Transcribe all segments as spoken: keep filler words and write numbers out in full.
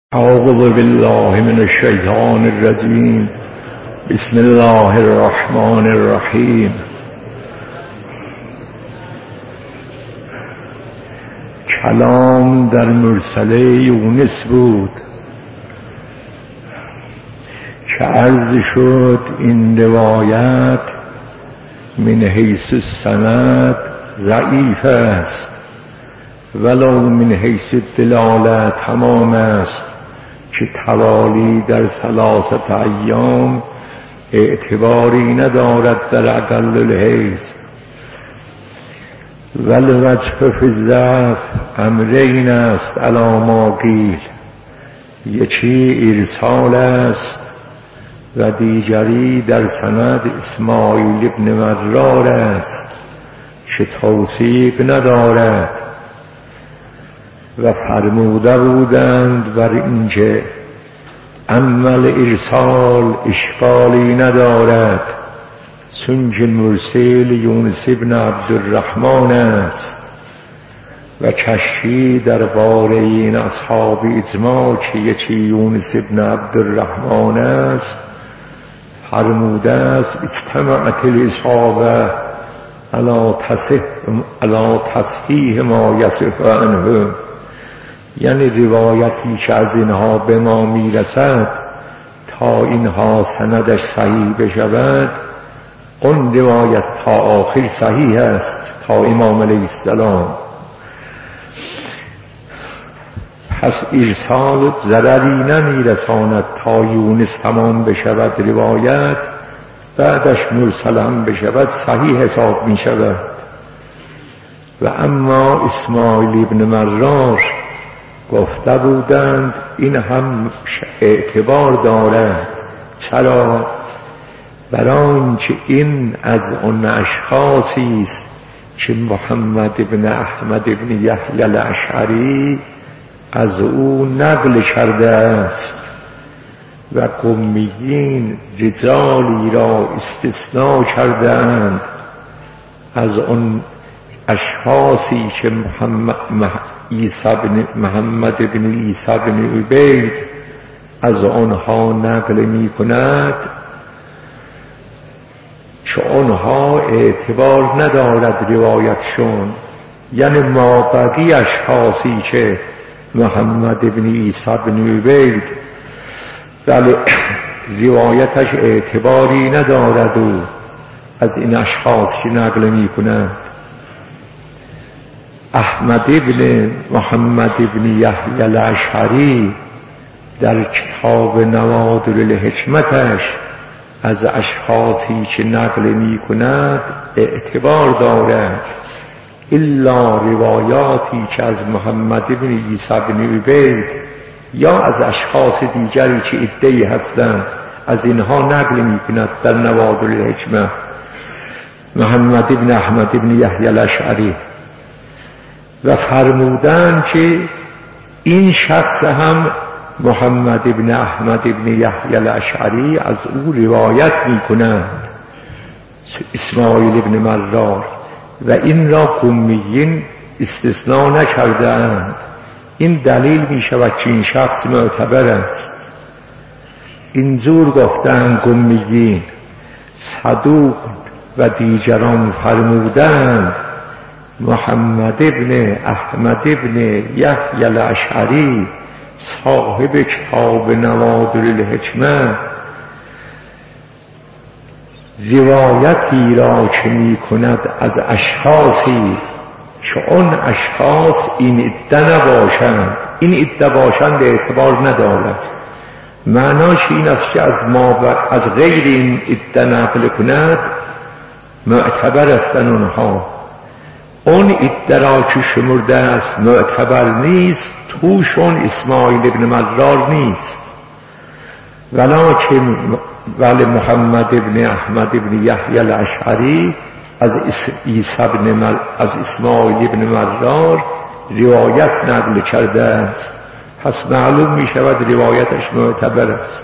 أعوذ بالله من الشيطان الرجيم. بسم الله الرحمن الرحیم. کلام در مرسله یونس بود که عرض شد این روایت من حیث السند ضعیف است ولو من حیث الدلاله تمام است که توالی در ثلاثت ایام اعتباری ندارد در اقل الحیث. والوجه فی الضعف امرین است علی ما قیل، یکی ارسال است و دیگری در سند اسماعیل ابن مرار است که توثیق ندارد. و فرموده بودند بر اینکه عمل ارسال اشکالی ندارد چون مرسل یونس ابن عبدالرحمن است و کشی درباره این اصحاب اجماع که یکی یونس ابن عبدالرحمن است فرموده است اجتمعت الاصحابه علی تصحیح ما یصح عنه، یعنی روایتی که از اینها به ما میرسد تا اینها سندش صحیح بشود اون روایت تا آخر صحیح است تا امام علیه السلام. پس ارسال ضرری نمیرساند تا یونس تمام بشود روایت، بعدش مرسل هم بشود صحیح حساب میشود. و اما اسماعیل ابن مرار گفته بودند این هم اعتبار دارد. چرا؟ برای که این از اون اشخاصی است که محمد ابن احمد ابن یحیی الاشعری از او نقل کرده است و قمیین رجالی را استثناء کردند از اون اشخاصی که محمد عیسی بن محمد بن عیسی بن عبید از آنها نقل می کند که آنها اعتبار ندارد روایتشون، یعنی ما بقی اشخاصی که محمد بن عیسی بن عبید بله روایتش اعتباری ندارد و از این اشخاص که نقل می کند. احمد ابن محمد ابن یحیی الاشعری در کتاب نوادر الحکمتش از اشخاصی که نقل می کند اعتبار دارد، الا روایاتی که از محمد ابن عیسی بن عبید یا از اشخاص دیگری که عده‌ای هستند از اینها نقل می کند در نوادر الحکمه. محمد ابن احمد ابن یحیی الاشعری و فرمودند که این شخص هم محمد ابن احمد ابن یحیی الاشعری از او روایت می کنند اسماعیل ابن مرار و این را قمیین استثناء نکردند. این دلیل می شود که این شخص معتبر است. اینجور گفتند قمیین. صدوق و دیگران فرمودند محمد ابن احمد ابن یحیی الاشعری صاحب کتاب نوادر الحکمه روایتی را که می کند از اشخاصی که اون اشخاص این عده نباشند، این عده باشند اعتبار ندارد. معناش این است که از ما از غیر این عده نقل کند معتبر هستند اونها. اون عده را که شمرده است معتبر نیست، توشون اسماعیل ابن مرار نیست. ولکن ولی محمد ابن احمد ابن یحیی الاشعری از عیسی ابن مر... از اسماعیل ابن مرار روایت نقل کرده است، پس معلوم می شود روایتش معتبر است.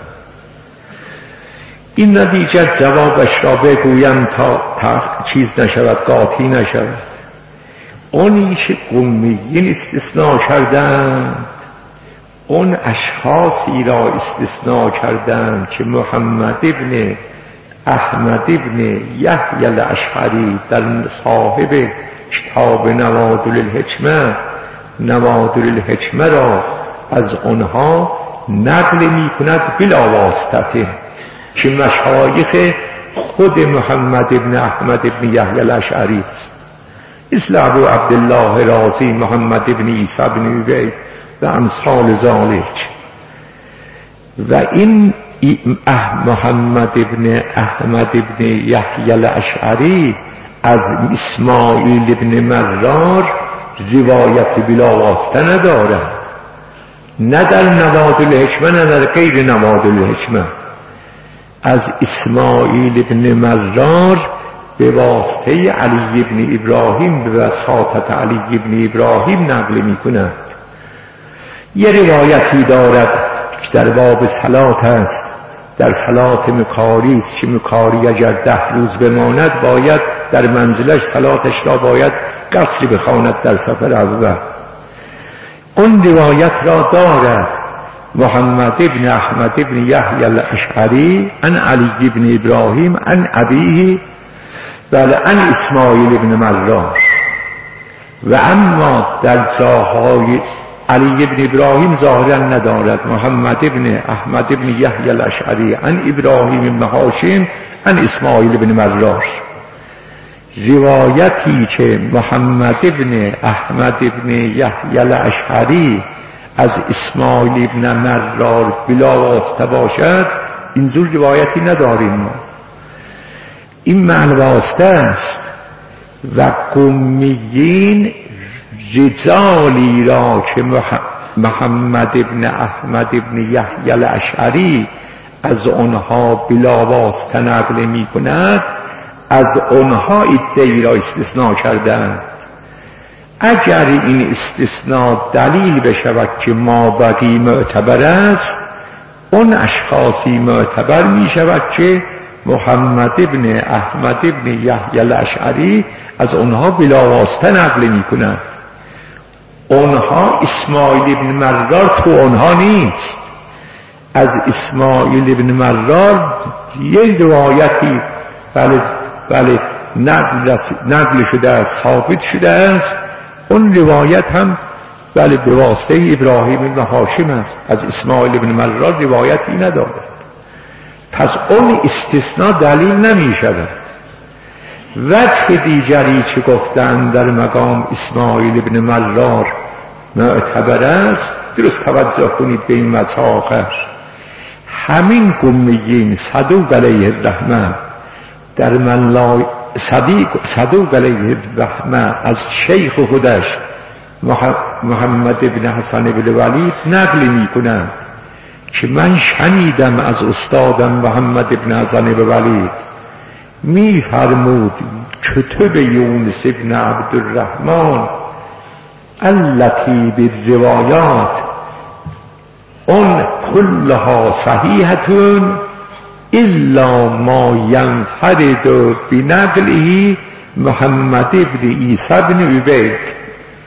این نتیجه جوابش را بگویم تا, تا چیز نشود، قاطی نشود. اونی که قمیین استثناء کردند اون اشخاصی را استثناء کردند که محمد ابن احمد ابن یحیی الاشعری در صاحب کتاب نوادر الحکمه نوادر الحکمه را از آنها نقل می کند بلا واسطه، که مشایخ خود محمد ابن احمد ابن یحیی الاشعری است، مثل ابو عبدالله رازی، محمد ابن عیسی ابن عبید و امثال ذالک. و این محمد ابن احمد ابن یحیی الاشعری از اسماعیل ابن مرار روایت بلا واسطه ندارد، نه در نوادر الحکمه نه در غیر نوادر الحکمه. از اسماعیل ابن مرار به واسطه علی ابن ابراهیم به وساطت علی ابن ابراهیم نقل می کند. یه روایتی دارد که در باب صلات است، در صلات مکاری است که مکاری اگر ده روز بماند باید در منزلش صلاتش را باید قصر بخواند در سفر اول. اون روایت را دارد محمد ابن احمد ابن یحیی الاشعری عن علی ابن ابراهیم عن ابیه بل عن اسماعیل ابن مرار. و اما در جاهای علی ابن ابراهیم ظاهرا ندارد، محمد ابن احمد ابن یحیی الاشعری عن ابراهیم بن هاشم عن اسماعیل ابن مرار. روایتی که محمد ابن احمد ابن یحیی الاشعری از اسماعیل ابن مرار بلا واسطه باشد، اینجور روایتی نداریم ما. این معنی واسطه است. و قمیین رجالی را که محمد ابن احمد ابن یحیی الاشعری از آنها بلا واسطه نقل می کند، از آنها ادعی را استثناء کردند. اگر این استثناء دلیل بشود که ما بقی معتبر است، اون اشخاصی معتبر می شود که محمد ابن احمد ابن یحیی الاشعری از آنها بلا واسطه نقل می کند. آنها اسماعیل ابن مرار تو آنها نیست. از اسماعیل ابن مرار یک روایتی بله بله نقل, نقل شده است، ثابت شده است. اون روایت هم بله به واسطه ابراهیم بن هاشم است، از اسماعیل ابن مرار روایتی ندارد. پس اون استثناء دلیل نمی شود. وجه دیگری که گفتند در مقام اسماعیل ابن مرار معتبر است، درست توجه کنید به این مطالب. همین قمیین صدوق علیه الرحمه در من لا صدیق صدوق علیه الرحمه از شیخ خودش محمد ابن حسن ابن ولید نقل می کنند که من شنیدم از استادم محمد ابن حسن ابن ولید می فرمود کتب یونس ابن عبدالرحمن التي بالروایات اون کلها صحیحتون الا ما ینفرد بنقله محمد ابن عیسی ابن عبید.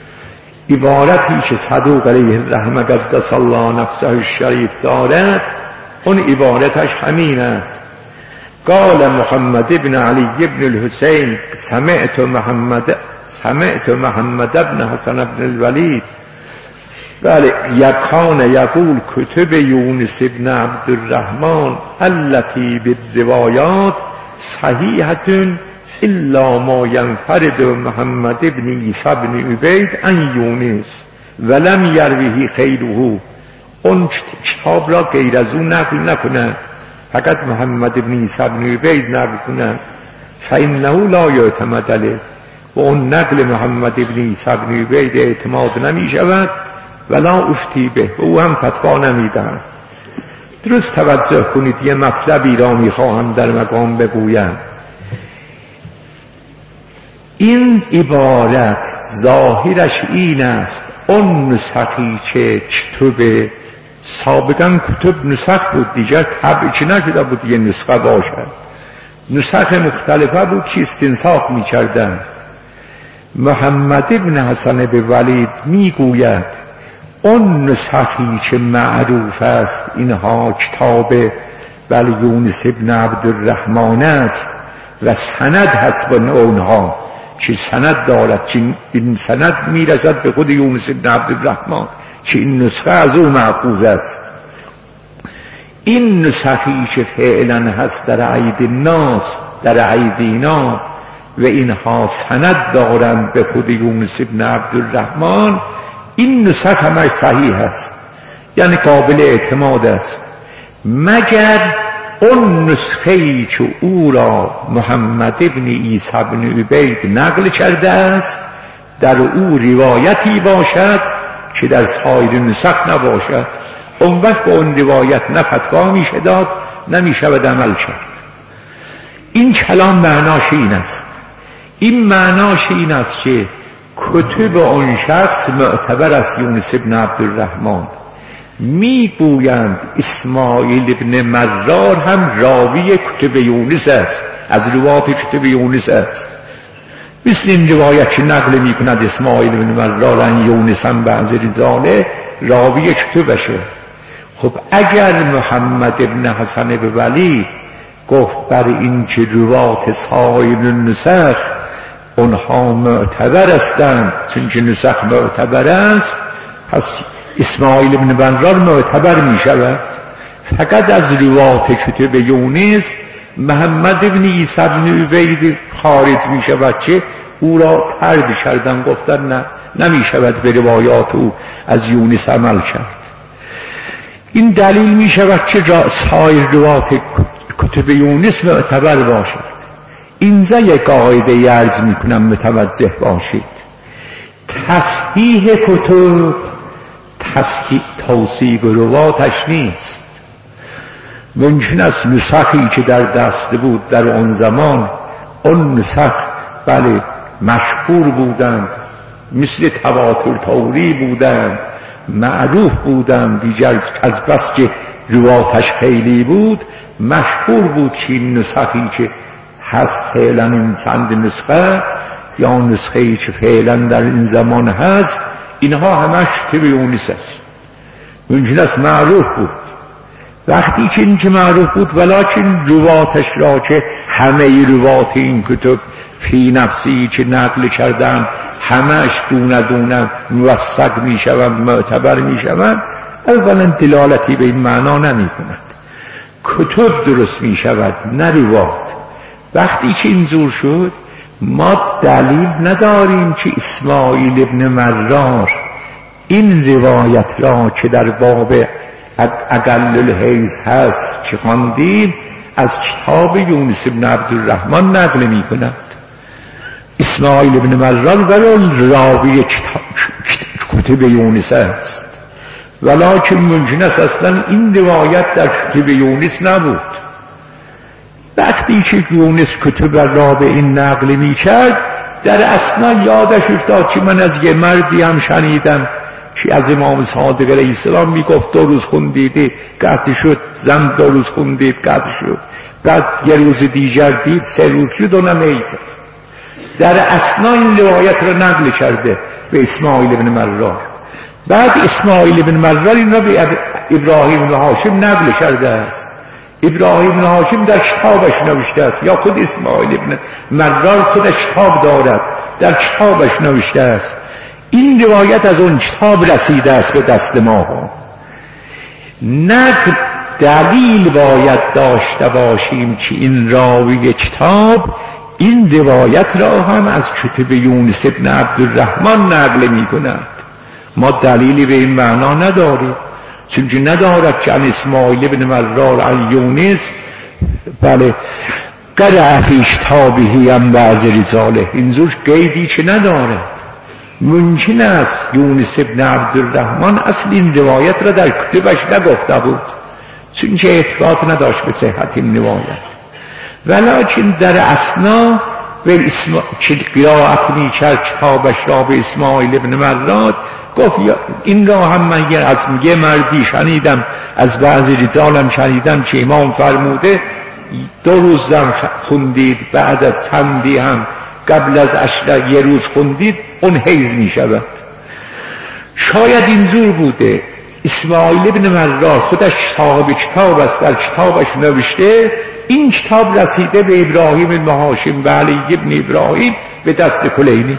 عبارتی که صدوق علیه الرحمه قدس الله نفسه الشریف دارد، اون عبارتش همین است. قال محمد ابن علی ابن الحسین سمعت محمد سمعت محمد ابن حسن ابن الولید بله یکان یقول کتب یونس ابن عبدالرحمن التي بالروایات صحیحتون الا ما ینفرد محمد ابن عیسی ابن عبید عن یونس ولم یرویه غیره. اون کتاب را غیر از اون نقل نکنند، فقط محمد ابن عیسی ابن عبید نقل کنند. فانه لا یعتمد علیه. و اون نقل محمد ابن عیسی ابن عبید اعتماد نمی شود ولا افتی به، او هم فتوا نمی دهند. درست توجه کنید، یه مطلبی را می خواهم در مقام بگویم. این عبارت ظاهرش این است اون نسخی که کتب سابقا کتب نسخ بود دیگر طبع نشده بود یه نسخه باشد، نسخ مختلفه بود که استنساخ می کردن. محمد ابن حسن ابن ولید می گوید اون نسخی که معروف است اینها کتاب بل یونس ابن عبدالرحمن است و سند هست به اونها چه سند دارد، چه این سند میرسد به خود یونس ابن عبدالرحمن، چه این نسخه از او محفوظ است. این نسخی که فعلا هست در عید الناس، در عید اینا و اینها سند دارند به خود یونس ابن عبدالرحمن، این نسخه همش صحیح است، یعنی قابل اعتماد است، مگر اون نسخه‌ای که او را محمد ابن عیسی ابن عبید نقل کرده است در او روایتی باشد که در سایر نسخ نباشد، اون وقت به اون روایت نه فتوا میشه داد نه میشود عمل کرد. این کلام معناش این است، این معناش این است که کتب اون شخص معتبر است. یونس ابن عبدالرحمن میگویند اسماعیل ابن مرار هم راوی کتب یونس است، از روات کتب یونس است، مثل این روایت که نقل میکند اسماعیل ابن مرار ان یونس هم بعض رجاله راوی کتبشه. خب اگر محمد ابن حسن بولی گفت بر این که روات سایر نسخ اونها معتبر هستند چون که نسخ معتبر است، پس اسماعیل ابن مرار معتبر می شود. فقط از روات کتب یونس محمد ابن عیسی ابن عبید خارج می شود که او را طرد کردن، گفتن نه نمی شود به روایات او از یونس عمل کرد. این دلیل می شود که سایر روات کتب یونس معتبر باشد. اینجا یک قاعده عرض می کنم متوجه باشید، تصحیح کتب تصحیح توثیق رواتش نیست. ممکن است نسخی که در دست بود در آن زمان اون نسخ بله مشهور بودند، مثل تواتر طوری بودند، معروف بودند، دیگر از بس که رواتش خیلی بود مشهور بود که این نسخی که هست فعلا این چند نسخه یا نسخه‌ای که فعلا در این زمان هست اینها همش کتب یونس است، ممکن است معروف بود. وقتی که این که معروف بود ولکن رواتش را که همه روات این کتب فی نفسی که نقل کردن همش دونه دونه موثق می شوند، معتبر می شوند، اولا دلالتی به این معنا نمی کند. کتب درست می شود نه روات. وقتی که اینجور شد ما دلیل نداریم که اسماعیل ابن مرار این روایت را که در باب اقل الحیض هست که خواندیم از کتاب یونس ابن عبدالرحمن نقل می کند. اسماعیل ابن مرار ولو راوی کتب یونس است، ولکن ممکن است اصلا این روایت در کتب یونس نبود. وقتی که یونس کتب را به این نقل می کرد در اصلا یادش افتاد که من از یه مردی هم شنیدم که از امام صادق علیه السلام می گفت دو روز خوندیدی قطع شد، زن دو روز خوندید قطع شد، بعد یه روز دیگر دید سه روز شد و نمیز. در اصلا این روایت را نقل کرده به اسماعیل ابن مرار. بعد اسماعیل ابن مرار این را به ابراهیم بن هاشم نقل کرده است. ابراهیم بن هاشم در کتابش نوشته است، یا خود اسماعیل ابن مرار خودش کتاب دارد در کتابش نوشته است. این روایت از اون کتاب رسیده است به دست ما. نقل دلیل باید داشته باشیم که این راوی کتاب این روایت را هم از کتب یونس ابن عبدالرحمن نقل می کند. ما دلیلی به این معنا نداریم، چون ندارد که ان اسماعیل ابن مرار عن یونس بله قرأ فی کتابه هم بعض رجاله، اینجور قیدی که نداره. ممکن است یونس ابن عبدالرحمن اصل این روایت را در کتبش نگفته بود چون که اعتقاد نداشت به صحت این روایت، ولکن در اثنا و اسم... که قرائت می کرد کتابش را به اسماعیل ابن مرار گفت این را هم من از یه مردی شنیدم، از بعضی رجالم شنیدم که امام فرموده دو روز زن خوندید بعد از چندی هم قبل از عشره یه روز خوندید اون حیض می شود. شاید اینجور بوده. اسماعیل ابن مرار خودش صاحب کتاب است، در کتابش نوشته این کتاب رسیده به ابراهیم ابن هاشم و علی ابن ابراهیم به دست کلینی.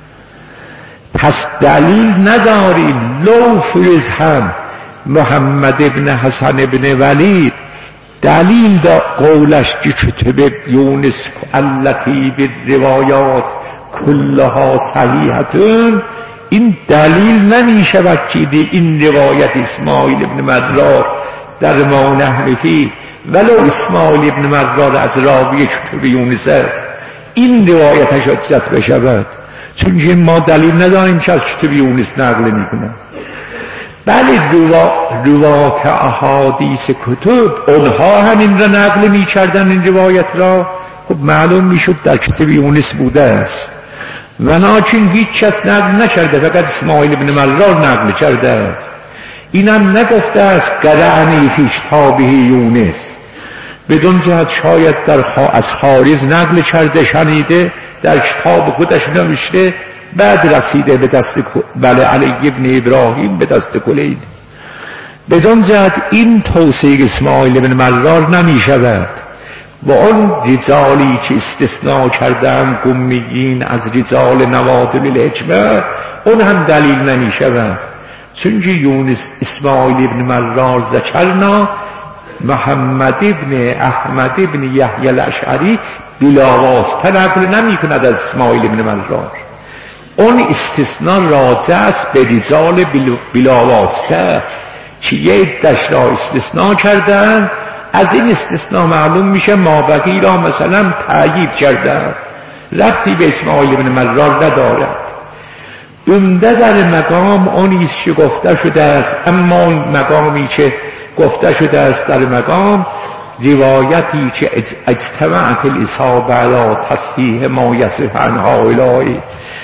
پس دلیل نداریم. لو فرض هم محمد ابن حسن ابن ولید دلیل دا قولش که کتب یونس التی بالروایات کلها صحیحتون، این دلیل نمی شود که این روایت اسماعیل ابن مرار در ما نحن فی ولو اسماعیل ابن مرار از راوی کتب یونس است، این روایتش حجت بشود، چون ما دلیل نداریم که از کتب یونس نقل میکنن. بله روات احادیث کتب اونها همین را نقل میکردن، این روایت را خب معلوم میشد در کتب یونس بوده است، ولکن هیچ کس نقل نکرده، فقط اسماعیل ابن مرار نقل کرده است. اینم نگفته است قرعنی فی کتابه یونس، بدون جهت شاید در از خارج نقل کرده، شنیده، در کتاب خودش نوشته، بعد رسیده به دست بله علی ابن ابراهیم به دست کلینی. بدون جهت این توصیه اسماعیل ابن مرار نمی شود. و اون رجالی که استثناء کردن گمیین از رجال نوادل الاجماع، اون هم دلیل نمی شود، چون یونس اسماعیل ابن مرار ذکرنا محمد ابن احمد ابن یحیی الاشعری بلا واسطه نقل نمی کند از اسماعیل ابن مرار. اون استثناء راجع است به رجال بلا واسطه که یه عده‌اش را استثناء کردن، از این استثناء معلوم میشه مابقی را مثلا تأیید کردن، ربطی به اسماعیل ابن مرار ندارد. عمده در مقام اونیست که گفته شده است، اما مقامی که گفته شده است در مقام روایتی که اجتماعت الاصحاب علی تصحیح ما یصح عن هؤلاء،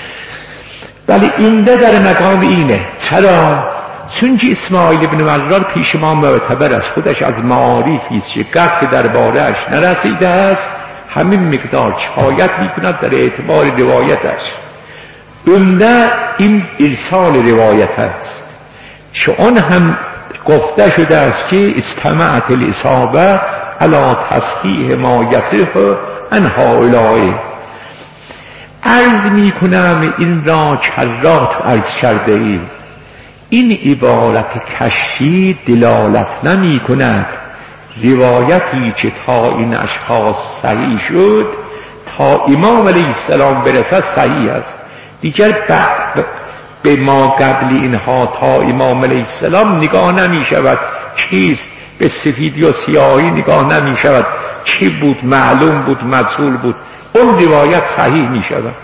ولی عمده در مقام اینه. چرا؟ چون که اسماعیل ابن مرار پیش ما معتبر است، خودش از معارفی است که قطع درباره‌اش نرسیده است، همین مقدار کفایت میکند در اعتبار روایتش. عمده این ارسال روایت است که اون هم گفته شده است که استمعت الاصابه علی تصحیح ما یصح عن هؤلاء. عرض میکنم این را کرات عرض کرده ایم، این عبارت کشی دلالت نمی کند روایتی که تا این اشخاص صحیح شد تا امام علیه السلام برسد صحیح است، دیگر به ما قبل اینها تا امام علیه السلام نگاه نمی شود، چیست به سفیدی و سیاهی نگاه نمی شود، چی بود، معلوم بود، مجهول بود، اون روایت صحیح می شود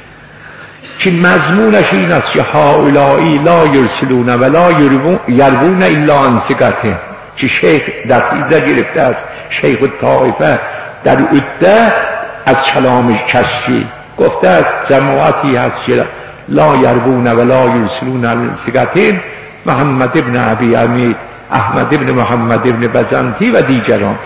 که مضمونش این است که هؤلائی لا یرسلون ولا یروون الا عن ثقة، که شیخ دفیزه گرفته است، شیخ الطائفه در عده از کلام کشی گفته است جماعتی هست که لا یروون ولا یرسلون عن ثقة، محمد ابن ابی عمید، احمد ابن محمد ابن بزنتی و دیگران.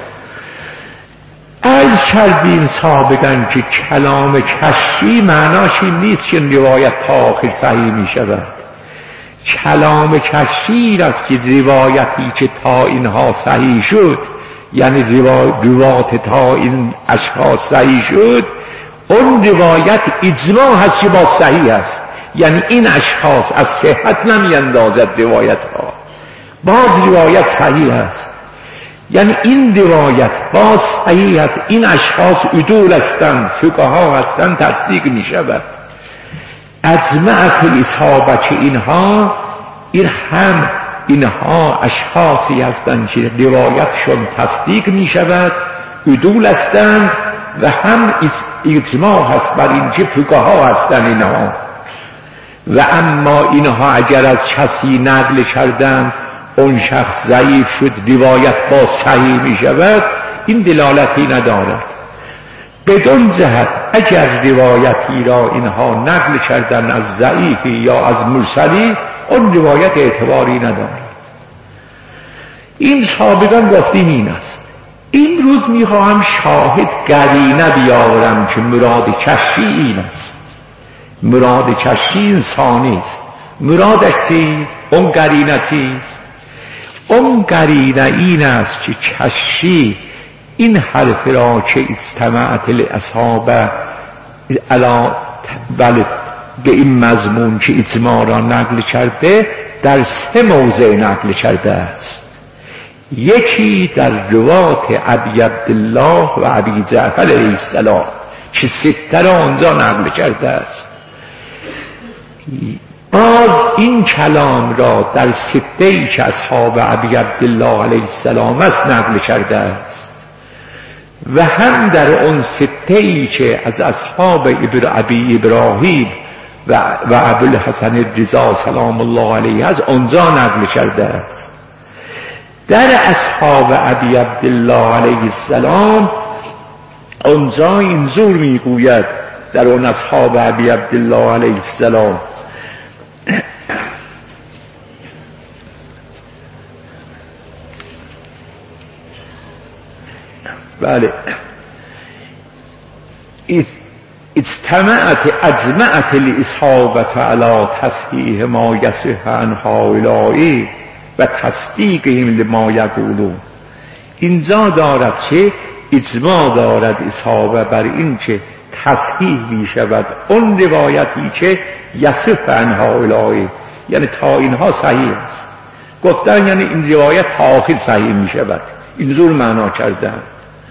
عرض کردیم سابقا که کلام کشی معناش این نیست که روایت تا آخر صحیح می شود. کلام کشی است که روایتی که تا اینها صحیح شد، یعنی روایت تا این اشخاص صحیح شد، اون روایت اجماع هست که با صحیح است، یعنی این اشخاص از صحت نمی اندازد روایت ها، باز روایت صحیح است، یعنی این روایت باز صحیح است، این اشخاص عدول هستند، فقها هستند، تصدیق می شود. اجمعت الاصحابه که اینها این هم اینها اشخاصی هستند که روایتشون تصدیق می شود، عدول هستند و هم اجماع هست بر اینکه فقها هستند اینها. و اما اینها اگر از کسی نقل کردند اون شخص ضعیف شد، روایت با صحیح می شود، این دلالتی ندارد. بدون جهت اگر روایتی را اینها نقل کردن از ضعیفی یا از مرسلی، اون روایت اعتباری ندارد. این سابقا گفتیم این است. این روز می خواهم شاهد قرینه بیاورم که مراد کشی این است. مراد کشی انسانی است، مرادش چیست؟ اون قرینه چیست؟ اون قرینه این است که کشی این حرف را که استمعت الاصحاب علا بله به این مضمون که اجماع را نقل کرده در سه موضع نقل کرده است. یکی در روات ابی عبدالله و ابی جعفر علیه السلام که سته را آنجا نقل کرده است. باز این کلام را در سته که اصحاب ابی عبدالله علیه السلام است نقل کرده است و هم در اون سته که از اصحاب ابی ابراهیم و و ابوالحسن الرضا سلام الله علیه از آنجا نقل کرده است. در اصحاب ابی عبدالله علیه السلام آنجا اینجور میگوید در اون اصحاب ابی عبدالله علیه السلام بله اجتمعت اجمعت الاصحابة على تصحیح ما یصح عن هؤلاء و تصدیقهم لما یقولون. اینجا دارد که اجماع دارد اصحابه بر این که تصحیح می شود اون روایتی که یصح عن هؤلاء، یعنی تا اینها صحیح است گفتن، یعنی این روایت تا آخر صحیح می شود، اینجور معنا کردن.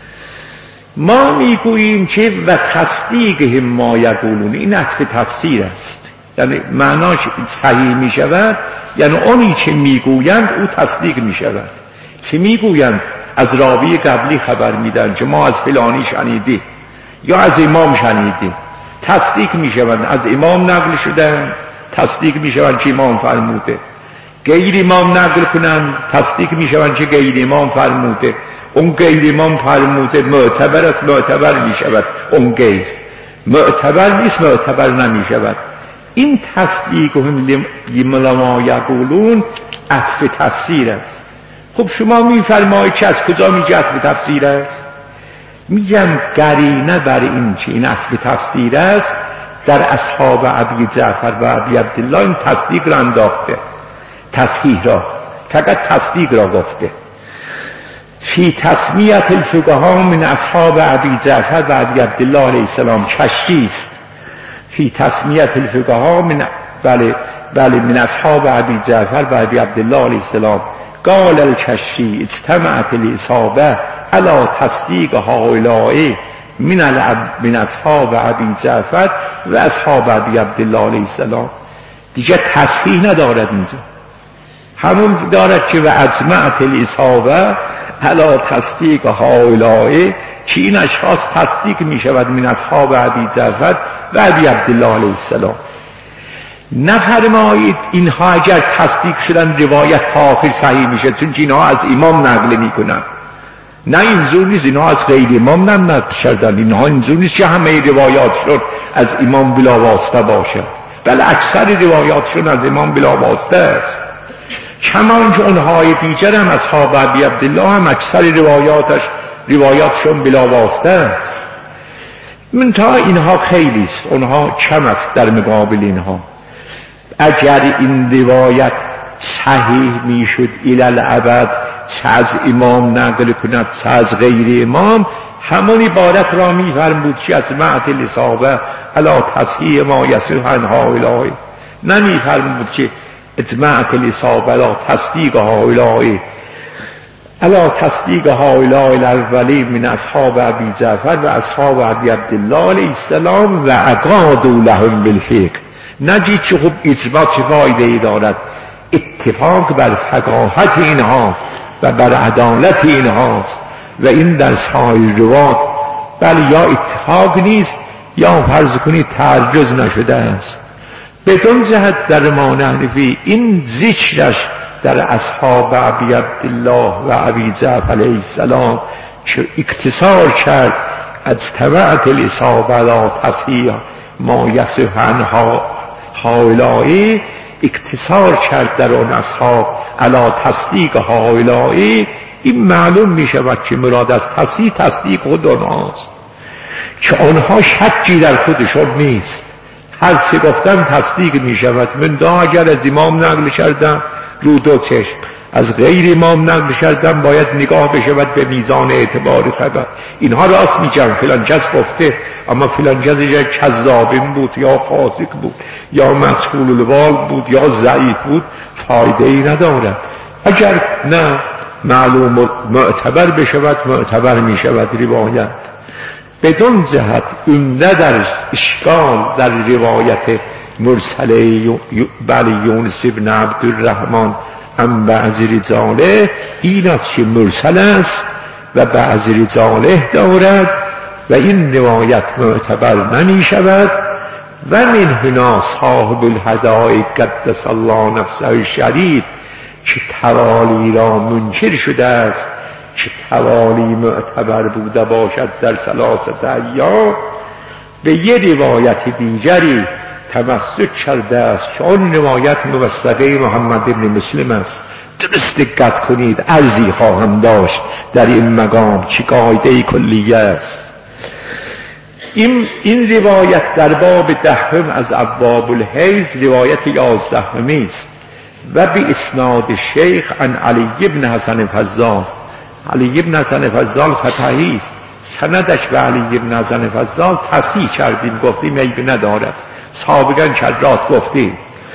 ما میگوییم که و تصدیقهم ما یقولون، این عطف تفسیر است، یعنی معناش صحیح می شود یعنی اونی که میگویند او تصدیق می شود. چه میگویند؟ از راوی قبلی خبر میدن که ما از فلانی شنیدیم یا از امام شنیدیم، تصدیق می شود. از امام نقل شدن تصدیق می شود که امام فرموده، غیر امام نقل کنند تصدیق می شود که غیر امام فرموده. اون غیر امام فرموده معتبر است، معتبر می شود، اون غیر معتبر نیست، معتبر نمی شود. این تصدیق هم لما یقولون عطف تفسیر است. خب شما می فرمایید که از کجا میگه عطف تفسیر است؟ میگم قرینه بر این که این عطف تفسیر است در اصحاب ابی جعفر و ابی عبدالله این تصدیق را انداخته، تصحیح را، فقط تصدیق را گفته. فی تسمیت الفقها من اصحاب ابی جعفر و ابی عبدالله علیه السلام کشی است. فی تسمیت الفقها من بله بله من اصحاب ابی جعفر و ابی عبدالله علیه السلام قال الکشی اجتمعت الاصحابه علی تصدیق هؤلاء من من اصحاب ابی جعفر و اصحاب ابی عبدالله علیه السلام. دیگه تصحیح ندارد اینجا، همون دارد که و اجمعت الاصحابه علی تصدیق هؤلاء که این اشخاص تصدیق می شود من اصحاب ابی جعفر و ابی عبدالله علیه السلام. نفرمایید اینها اگر تصدیق شدن روایت تا آخر صحیح میشه، چون اینها از امام نقل میکنن. نه اینجور نیست، اینها از غیر امام نقل شدن، اینها اینجور نیست که همه روایات شد از امام بلا واسطه باشه، بل اکثر روایاتشون از امام بلا واسطه است. کمان که اونهای دیگر هم اصحاب ابی عبدالله هم اکثر روایاتش روایاتشون بلا واسطه است. من تا اینها خیلی است، اونها کم است در مقابل اینها. اگر این روایت صحیح میشد الی الابد، چه از امام نقل کند چه از غیر امام، همون عبارت را میفرمود که از معت الاصحابه علی تصحیح ما یصح عن هؤلاء، نمیفرمود که اجمعت الاصحابه علی تصدیق هؤلاء علی تصدیق هؤلاء الاولین من اصحاب ابی جعفر و اصحاب ابی عبدالله علیه السلام و اقادوا لهم بالفقه. نجید که خب اجماع چه فایده ای دارد؟ اتفاق بر فقاهت اینها و بر عدالت اینهاست و این در سایر روات بل یا اتفاق نیست یا فرض کنید تعرض نشده است. بدون جهت در امام حنفی این ذکرش در اصحاب ابی عبدالله و ابی جعفر علیه السلام که اکتسار کرد از تبعت الاصحابه علی تصحیح ما یصح عن هؤلاء، اکتسار کرد در آن اصحاب علی تصدیق هؤلاء، این معلوم می شود که مراد از تصحیح تصدیق خود آنهاست که آنها شکی در خودشون نیست، هر سه گفتن تصدیق می شود. من دا اگر از امام نقل کردم رو دو چشم، از غیر امام نقل کردم باید نگاه بشود به میزان اعتبار خبر. اینها راست میگن فلان کس گفته، اما فلان کس یا کذابین بود یا فاسق بود یا مسئول الوال بود یا ضعیف بود، فایده ای ندارد. اگر نه معلوم معتبر بشود معتبر می شود روایت. بدون جهت عمده در اشکال در روایت مرسله بلی یونس بن عبدالرحمن ام بعض رجاله این است که مرسل است و بعض رجاله دارد و این روایت معتبر نمی شود. و من هنا صاحب الهدایق قدس الله نفسه الشریف که توالی را منکر شده است که توالی معتبر بوده باشد در ثلاثه ایام، به یه روایت دیگری تمسک کرده است که آن روایت موثقه محمد ابن مسلم است. درست دقت کنید، عرضی خواهم داشت در این مقام که قاعده کلیه است. این, این روایت در باب دهم از ابواب الحیض روایت یازدهمی است و به اسناد شیخ عن علی بن حسن فضال. علی بن حسن فضال فتحی است، سندش به علی بن حسن فضال تصحیح کردیم، گفتیم عیبی ندارد، سابقا کرات گفتیم.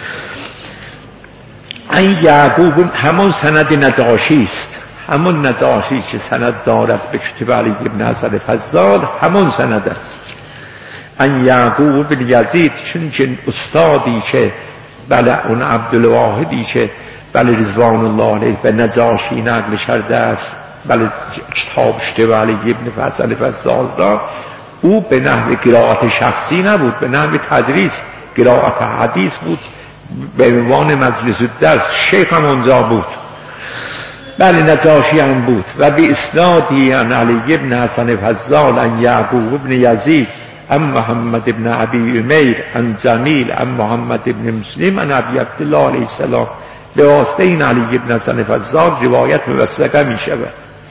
این یعقوب همون سند نجاشی است، همون نجاشی که سند دارد به کتب علی بن حسن فضال همون سند است. این یعقوب بن یزید چون که استادی که بله اون عبدالواحدی که بله رضوان الله علیه به نجاشی نقل کرده است، بله کتاب شده علی بن حسن فضال را، او به نحو قرائت شخصی نبود، به نحو تدریس قرائت حدیث بود، به عنوان مجلس الدرس. شیخ هم اونجا بود، بله نجاشی هم بود. و به اسنادی عن علی بن حسن فضال عن یعقوب بن یزید ام محمد ابن ابی امیر عن جمیل ام محمد ابن مسلم عن ابی عبدالله علیه السلام، به واسطه این علی بن حسن فضال روایت موثقه می شود.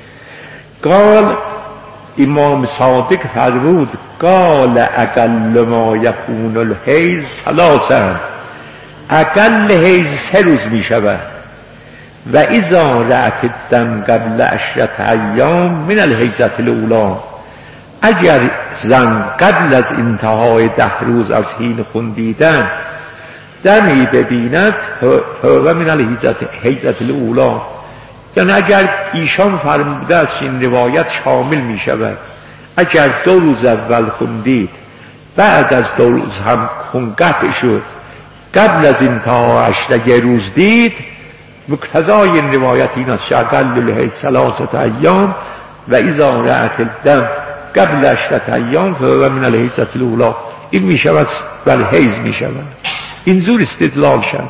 قال امام صادق فرمود قال اقل ما یکون الحیض ثلاثا، اقل حیض سه روز می شود. و اذا رأت الدم قبل عشرة ایام من الحیضة الاولی، اگر زن قبل از انتهای ده روز از حین خون دیدن دمی ببیند فهو من الحیضة الاولی، یعنی اگر ایشان فرموده است این روایت شامل می شود، اگر دو روز اول خون دید بعد از دو روز هم خون قطع شد قبل از انتها عشره روز دید، مقتضای این روایت این است اقل الحیض ثلاثه ایام و اذا رأت الدم قبل عشره ایام فهو من الحیضة الاولی. این می شود بل حیض می شود. این زور استدلال شد.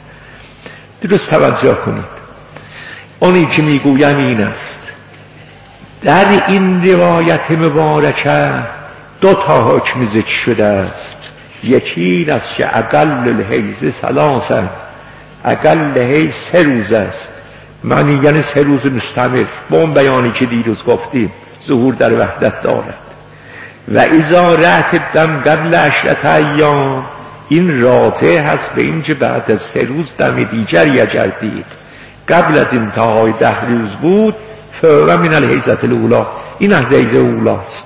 درست توجه کنید. اونی که میگویم این است در این روایت مبارکه دو تا حکم ذکر شده است. یکی این است که اقل الحیض ثلاثا، اقل حیض سه روز است، معنی یعنی سه روز مستمر، با اون بیانی که دیروز گفتیم ظهور در وحدت دارد. و اذا رأت الدم قبل عشرة ایام، این راجع هست به این که بعد از سه روز دم دیگری اگر دید قبل از انتهای ده روز بود فهو من الحیضة الاولی، این از حیض اولاست.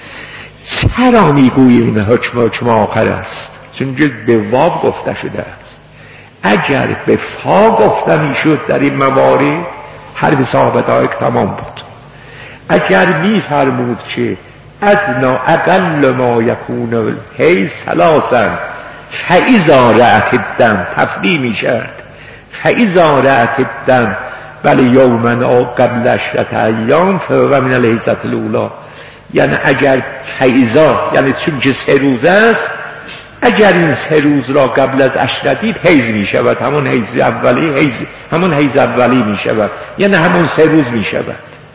چرا میگوییم این حکم حکم آخر است؟ چون به واو گفته شده است. اگر به فا گفته میشد در این موارد حرف صاحب دایق تمام بود. اگر میفرمود که ادنا اقل ما یکون الحیض ثلاثا فاذا رأت الدم تفدی میشد فاذا رأت الدم بل یوما او قبل عشرة ایام فهو من الحیضة الاولی، یعنی اگر فاذا یعنی چون که سه روز است، اگر این سه روز را قبل از عشره دید حیض می شود، همون حیض اولی حیض همون حیض اولی می شود، یعنی همون سه روز می شود.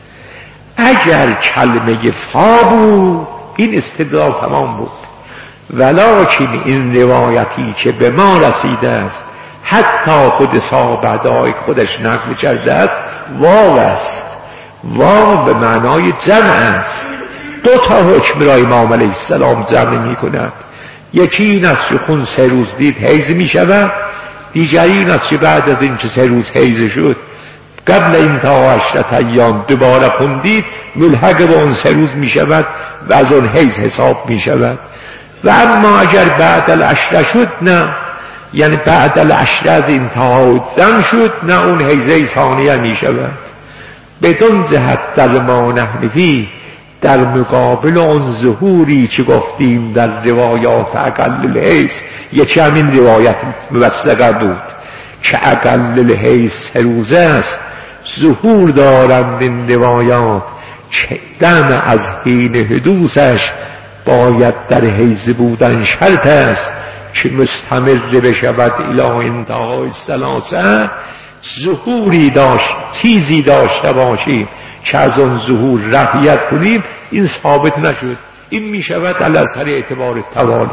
اگر کلمه فا بود این استدلال تمام بود. ولکن این روایتی که به ما رسیده است حتی خود صحابه خودش نقل کرده است واو است. واو به معنای جمع است. دو تا حکم را امام علیه السلام جمع می کند. یکی این است که خون سه روز دید حیض می شود، دیگری این است که بعد از این که سه روز حیض شد قبل این تا عشرت ایام دوباره خون دید، ملحق به اون سه روز می شود و از اون حیض حساب می شود. و اما اگر بعد العشره شد، نه، یعنی بعد العشره از انتهای دم شد، نه، اون حیضه ثانیه می شود. بدون جهت در ما نحنفی، در مقابل اون ظهوری که گفتیم در روایات اقل الحیض، یکی همین روایت موثقه بود که اقل الحیض سه روزه است، ظهور دارند این روایات که دم از حین حدوثش باید در حیض بودن شرط است که مستمر بشود الی انتهای الثلاثه. ظهوری داشت، چیزی داشته باشیم که از اون ظهور رفعیت کنیم، این ثابت نشد. این می شود علی اثر اعتبار توالی.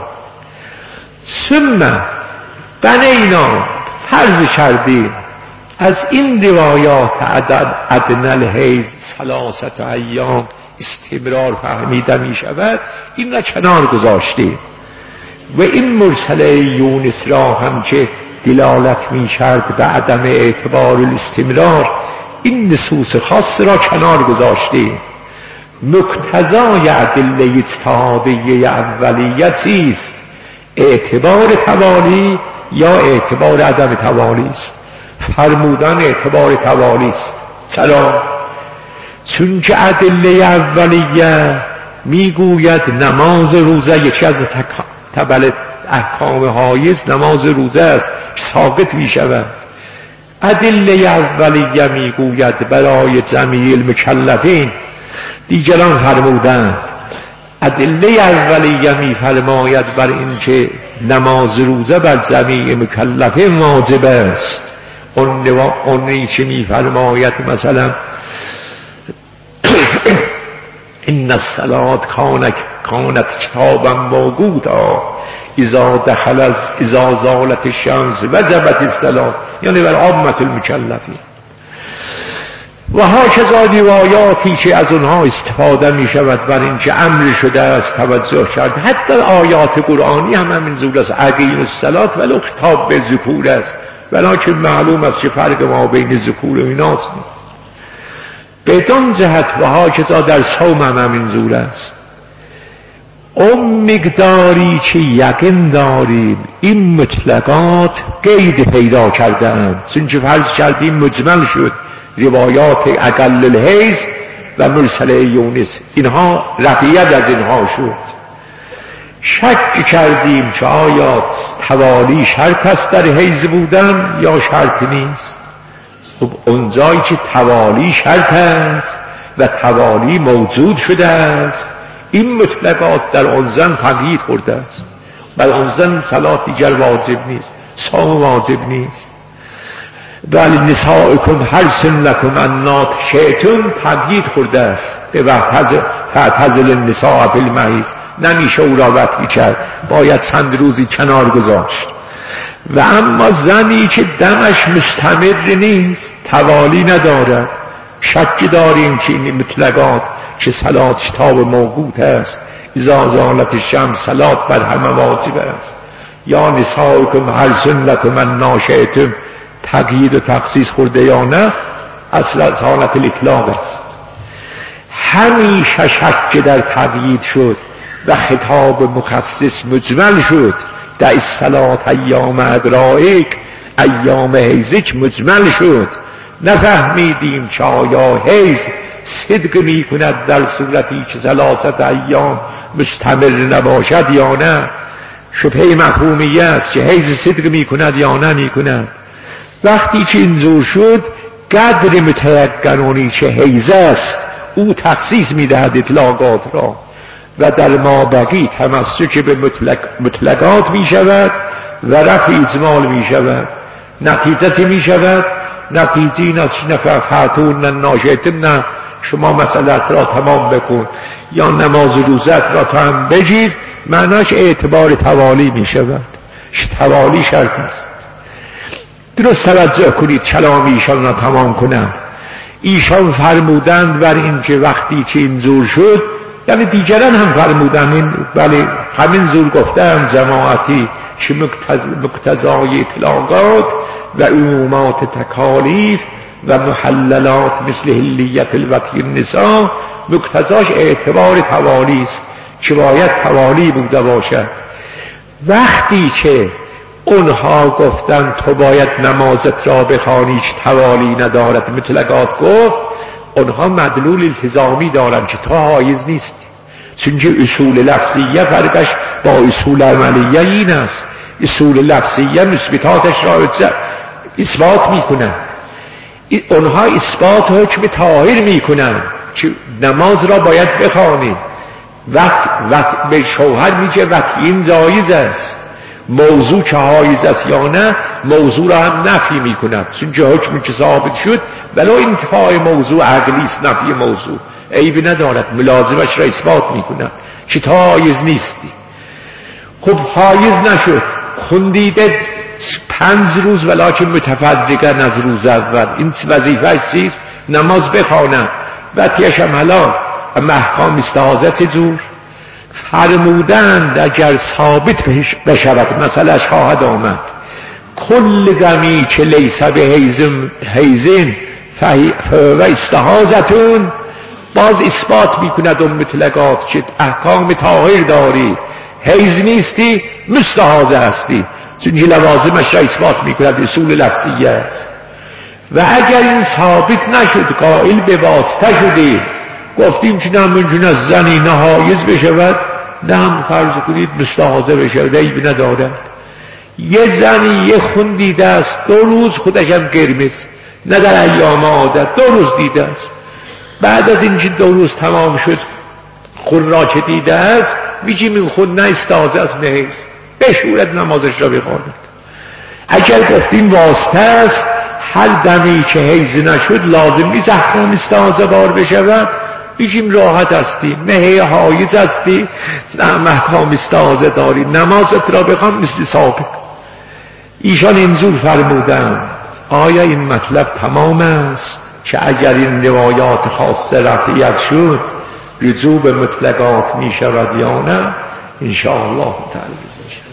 ثم بنینا، فرض کردیم از این روایات ادنی الحیض ثلاثه ایام استمرار فهمیده می شود، این را کنار گذاشتیم و این مرسله یونس را هم که دلالت می کرد به عدم اعتبار الاستمرار، این نصوص خاص را کنار گذاشتیم. مقتضای ادله اجتهادیه اولیتی است، اعتبار توالی یا اعتبار عدم توالی است. فرمودن اعتبار توالی است. چرا؟ چون که ادله اولیه میگوید نماز روزه یکی از تبل احکام حایز نماز روزه است، ساقط می شود. ادله اولیه میگوید برای جمیع المکلفین، دیگران فرمودند ادله اولیه میفرماید بر اینکه نماز روزه بر جمیع مکلفین واجب است. اونی که میفرماید مثلا این الصلاة کانت کتابا موقوتا اذا دخل از اذا زالت الشمس وجبت الصلاة، یعنی بر عامة المکلفین. و هاکذا روایاتی که از اونها استفاده می شود بر این که امر شده است توجه کرد. حتی آیات قرآنی هم همین زور است، اقیم الصلاة ولو خطاب به ذکور است، ولکن معلوم است که فرق ما بین ذکور و ایناس نیست. بدون جهت و هاکذا در صوم هم همین زور است. اون مقداری که یقین داریم این مطلقات قید پیدا کردند، چون که فرض کردیم مجمل شد روایات اقل الحیض و مرسله یونس، اینها رفعیت از اینها شد. شک کردیم که آیا توالی شرط است در حیض بودن یا شرط نیست. خب اونجایی که توالی شرط است و توالی موجود شده است، این مطلقات در اون زن تقیید خورده است. بر اون زن صلات دیگر واجب نیست، صوم واجب نیست. بل نسائکم حرث لکم ان شئتم تقیید خورده است. به وقت فاعتزلوا النساء فی المحیض، نمیشه او را وطی کرد، باید چند روزی کنار گذاشت. و اما زنی که دمش مستمر نیست، توالی ندارد، شک داریم که این مطلقات که صلات شتاب موقوت است، اذا زالت الشمس صلات بر همه واجب است. یا نسائکم حرث لکم ان شئتم تقیید و تخصیص خورده یا نه، اصلا حالت الاطلاق است. همیشه شک در تقیید شد و خطاب مخصص مجمل شد. در الصلاة ایام ادرائک، ایام حیضک مجمل شد. نفهمیدیم که آیا حیض صدق می کند در صورتی که ثلاثت ایام مستمر نباشد یا نه. شبهه مفهومیه است که حیض صدق می کند یا نمی کند. وقتی که اینجور شد، قدر متیقنونی که حیض است او تخصیص می دهد اطلاقات را و در ما بقی تمسک به مطلق مطلقات می شود و رفع اجمال می شود. نتیجه می شود، نتیجه این است که نفعتون ناشیتم، نه شما مسئلت را تمام بکن یا نماز روزت را تا هم بگیر، معناش اعتبار توالی می شود. توالی شرط است. درست توجه کنید کلام ایشان را تمام کنم. ایشان فرمودند بر این که وقتی که اینجور شد یعنی دیگران هم فرمودن این بله همین زور گفتن جماعتی که مقتضای اطلاقات و عمومات تکالیف و محللات مثل حلیت الوطی النساء مقتضاش اعتبار توالی است که باید توالی بوده باشد. وقتی که اونها گفتن تو باید نمازت را بخوانی که توالی ندارد مطلقات گفت، اونها مدلول التزامی دارن که تو حایز نیست، چونکه اصول لفظیه فرقش با اصول عملیه این است. اصول لفظیه مثبتاتش را اثبات میکنن، اونها اثبات حکم طاهر میکنن که نماز را باید بخوانی. وقت وقت به شوهر میگه وقت این جایز است، موضوع که حایز است یا نه موضوع را هم نفی میکند، چون حکم که ثابت شد ولو انتفاع موضوع عقلی است نفی موضوع عیب ندارد، ملازمش را اثبات میکند که تا حایز نیستی. خب حایز نشد، خوندیده پنج روز ولکن متفرقن از روز اول، این وظیفه چیست؟ نماز بخواند و تیشم حلال. اما احکام استحاضت جور فرمودند اگر ثابت بشود مسئلهش خواهد آمد کل دمی که لیس به حیزن و استحاضتون، باز اثبات میکند اون مطلقات که احکام طاهر داری، حیز نیستی مستحاضه هستی، چون لوازمش را اثبات میکند، اصول لفظیه است. و اگر این ثابت نشد قائل به واسطه شدی گفتیم که نمونجون از زنی نهایز بشود، نه فرض کنید مستحاضه بشود عیب ندارد. یه زنی یه خون دیده است دو روز خودش هم قرمز، نه در ایام عادت دو روز دیده است، بعد از اینکه دو روز تمام شد خون را که دیده است میگیم این خون نه استحاضه است نه حیض، بشورد نمازش را بخواند. اگر گفتیم واسطه است هر دمی که حیض نشد لازم نیست احکام استحاضه بار بشود، میگیم راحت هستی، نه حایض هستی نه احکام استحاضه داری، نمازت را بخوان مثل سابق. ایشان اینجور فرمودن. آیا این مطلب تمام است که اگر این روایات خاصه رفعیت شد رجوع به مطلقات می شود یا نه؟ انشاءالله تعالی.